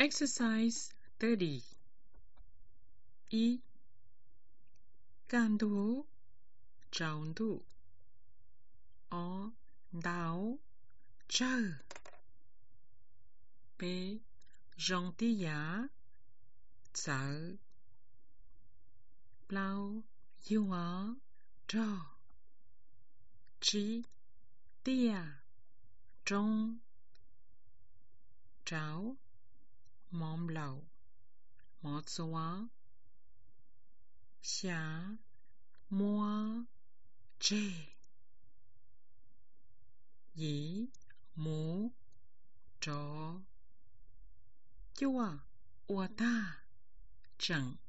Exercise 30. E. Candu, chaundu. O. Dao, chơ. B. Gentilla, chợ. Blau, yua, trò. Chi, tia, trong. Trao, mom lau. Mọ xóa. Xá, mua, chê. Dĩ, mũ, trò. Chua, ua ta, chẳng.